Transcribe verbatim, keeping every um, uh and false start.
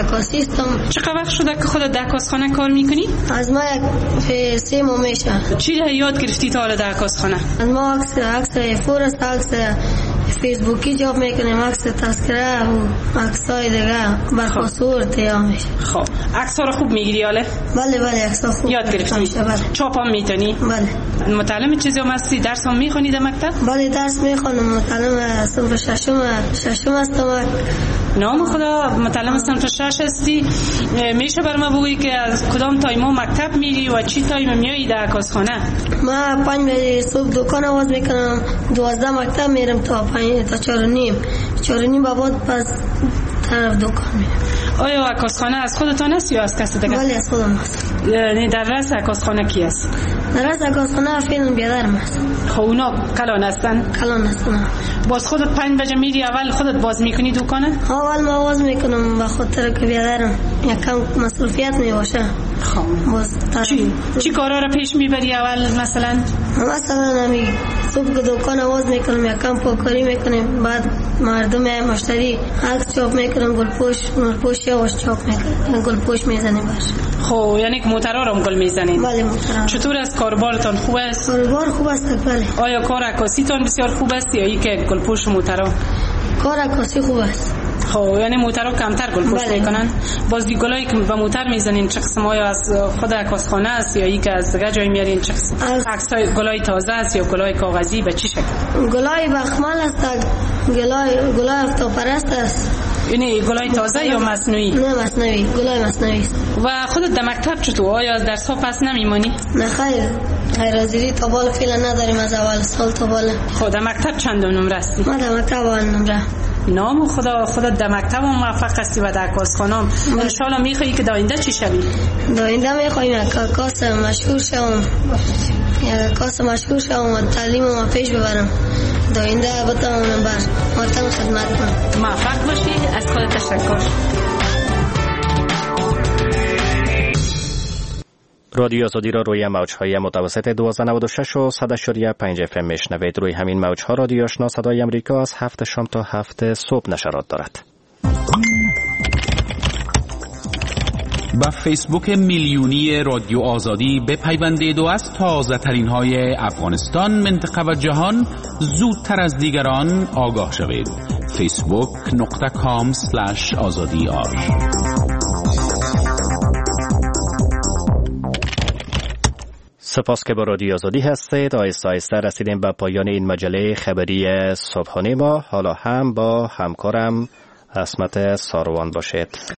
عکاسی هستم. چقدر وقت شده که خودت در عکاسخانه کار میکنی؟ از ما یک سه ماه میشه. چی یاد گرفتی تا حالا در عکاسخانه؟ از ما عکس عکس فورست، عکس فیسبوکی جاب میکنیم، عکس تذکره و عکسای دیگه برخواسور تیار میشه. خب عکس‌ها رو خوب میگیری حاله؟ بله بله عکس‌ها خوب یاد گرفتی؟ بله. چاپ هم میتونی؟ بله. متعلم چیزی هم هستی؟ درس هم میخونی در مکتب؟ بله درس میخونم، متعلم صنف ششم ششم هستم. نام خدا متعلم صنف شش هستی. میشه بر ما بگویی که از کدام تایم مکتب میری و چی تایم میایی در عکاسخانه؟ ما پنج بجه صبح دکان آواز میکنم، دوازده مکتب میرم تا پنج تا چهار و نیم چهار و نیم بعد پس طرف دکان میرم. آیا عکاسخانه از خودتان است یا از کسی دیگه؟ بله از خودم است. یعنی در رأس عکاسخانه کی است؟ در رأس عکاسخانه فعلا بیادرم است. خب اونا کلان هستن؟ کلان هستن. باز خودت پنج بجه میری اول خودت باز میکنی دکانه؟ اول ما باز میکنم به خاطر که بیادرم یکم مصروفیت میباشه. خب باز چی چی کارا رو پیش میبری اول؟ مثلا مثلا نمی صبح که دکان آواز میکنم یکم پاکاری میکنیم، بعد مردم مشتری عکس چاپ میکنم، گلپوش گلپوش یواش چاپ میکنم، گلپوش میزنیم باش. خب یعنی که موترا رو هم گل میزنین؟ بله موترا. چطور است کاربارتان؟ خوب است؟ کاربار خوب است. بله. آیا کار عکاسیتان بسیار خوب است یا اینکه گلپوش و موترا؟ کار عکاسی خوب است. خب یعنی موترا کمتر گلپوش بله. میکنن؟ باز دی گلایی که به موتر میزنین چه قسم؟ آیا از خود عکاسخانه است یا اینکه از دیگه جای میارین؟ چه قسم عکسای گلای تازه است یا گلای کاغذی؟ به چی شکل؟ گلای بخمل است، گلای گلای آفتاب پرست است. یعنی گلای تازه یا مصنوعی؟ نه مصنوعی، گلای مصنوعی است. و خودت در مکتب چطور؟ آیا از درس ها پس نمیمانی؟ نه خیر، غیر حاضری تا بالا فعلا نداریم از اول سال تا بالا. خود در مکتب چند نمره هستی؟ ما در مکتب اول نمره. نام خدا خودت در مکتب هم موفق هستی و در عکاسخانه هم. ان شاء الله میخوایی که در آینده چی شوی؟ در آینده میخوایم یک عکاس مشهور شوم، یک عکاس مشهور شوم و تعلیمم پیش ببرم. در آینده بتوانم بر وطن خدمت کنم. موفق باشی. از خودت تشکر. رادیو آزادی را روی موج‌های متوسط دویست و نود و شش و صد و پنج اف ام میشنوید. روی همین موج‌ها رادیو آشنا صدای امریکا از هفت شام تا هفت صبح نشرات دارد. با فیسبوک میلیونی رادیو آزادی بپیوندید و از تازه ترین های افغانستان، منطقه و جهان زودتر از دیگران آگاه شوید. فیسبوک نقطه کام سلش آزادی آر. سپاس که با رادیو آزادی هستید. آیسته آیسته رسیدیم به پایان این مجله خبری صبحانه ما. حالا هم با همکارم عصمت ساروان باشید.